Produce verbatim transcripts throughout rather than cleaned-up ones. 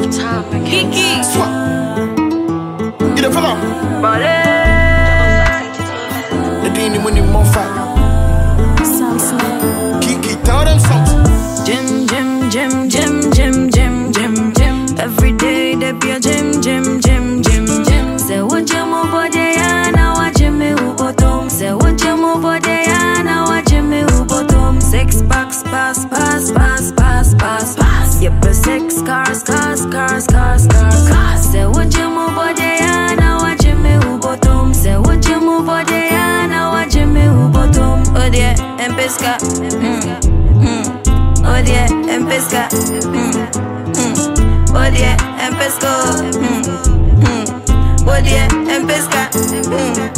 Kiki. Swap. You the fella? The Dini when you more fat. Kiki, tell them something. Gym, gym, gym, gym, gym, gym, gym, gym. Every day there be a gym, gym, gym, gym, gym. Say what gym over there, now what gym me who bottom. Say what gym over there, now what gym me who bottom. Six packs, pass, pass, pass, pass, pass, pass. Yep, a six cars, cars, cars, cars, cars, cars. Say what gym over there, now what gym me who bottom. Say what gym over there, now what gym me who bottom. Oh dear, and pesca. Mm. Oh yeah, en pesca. Mm, mm. Oh yeah, en pesco. Mm, mm. Oh yeah, en pesca. Mm,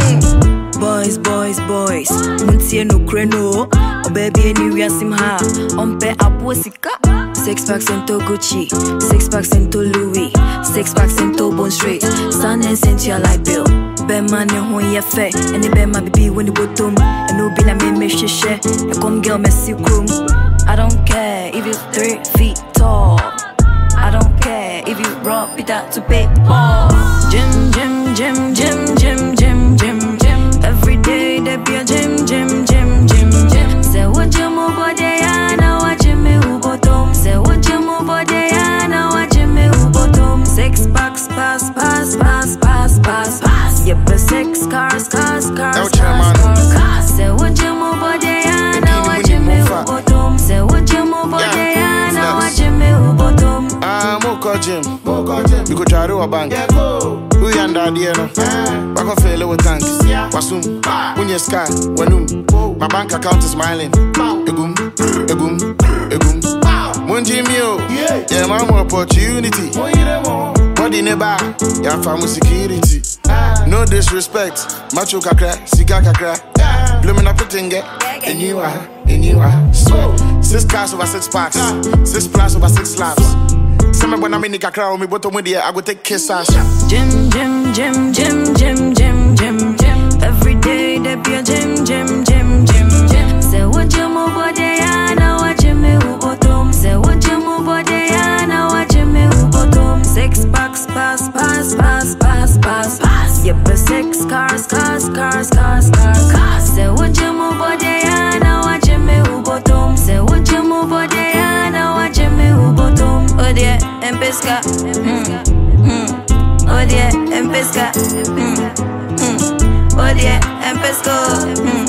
mm. Boys, boys, boys. Muntie no kreno. Oh baby, anywhere sim ha. Ompe aposika. Six packs into Gucci, six packs into Louis, six packs into Bond Street. Sun and Cynthia like Bill. Ben man who ye fe, and the ben my baby when the bottom. And no be na me me share. A come girl messy room. I don't care if you three feet tall. I don't care if you rock it out to pay ball. Gym, gym, gym, gym, gym, gym, gym, gym. Every day there be a gym, gym, gym, gym, gym. Say what gym over there, now what gym me who bottom. Say what gym over there, now what gym me who bottom. Six packs, pass, pass, pass, pass, pass, pass. Yep, a six cars, cars, cars, cars, cars, cars. Say what gym over there, now what gym me who bottom. Say what gym over there, now what gym me who bottom. Ah, Moko Jim, you could try to a bank. Who yanda dieno? Back of fail with tanks. Wasum, when you sky, when my bank account is smiling. Egum, egum, egum. Munji mio, yeah, my more opportunity. Body neba, yeah, family security. No disrespect, macho kakra, sika kakra. Blooming up a tinga, and you are, and you are. So, six cars over six packs, six plus over six laps. Summer when I'm in the kakra, me bottom with the I go take kiss ass. Gym, gym, gym, gym, gym, gym, gym, gym. Every day there be a gym, gym, gym, gym, gym. Say what gym over there, now what gym me who bottom. Say what gym over there, now what gym me who bottom. Six packs, pass, pass, pass, pass, pass, pass. Yep, a six cars, cars, cars, cars, cars, cars. Say what gym over there, now what gym me who bottom. Say what gym over there, now what gym me who bottom. Oh dear, en pesca. Mm, mm. Oh dear, en pesca. Mm, mm. Oh dear, en pesco. Mm,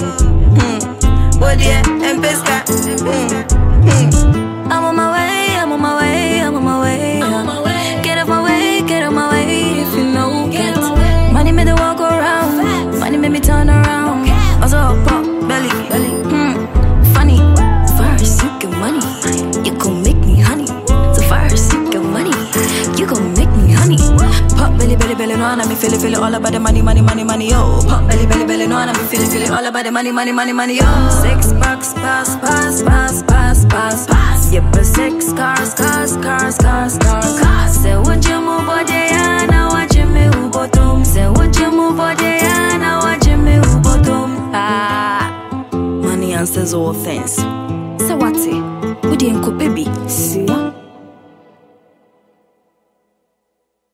mm. Oh dear, en pesca. Mm, mm. I'm on my way, I'm on my way, I'm on my way. I'm on my way. Get off my way, get off my way. If you know, get money made me walk around, money made me turn around. Also pop belly, belly. Hmm, funny. First you get money, you gon' make me honey. So first you get money, you gon' make me honey. Pop belly, belly, belly, no, and me feel it, feel it all about the money, money, money, money, yo. Pop belly, belly, belly, no, and me feel it, feel it all about the money, money, money, money, yo. Six packs, pass, pass, pass, pass, pass, pass. Yep, a six cars, cars, cars, cars, cars, cars. Say what you move over there, now what you me who bottom. Say what you move over there, now what you me who bottom. Ah, money answers all things.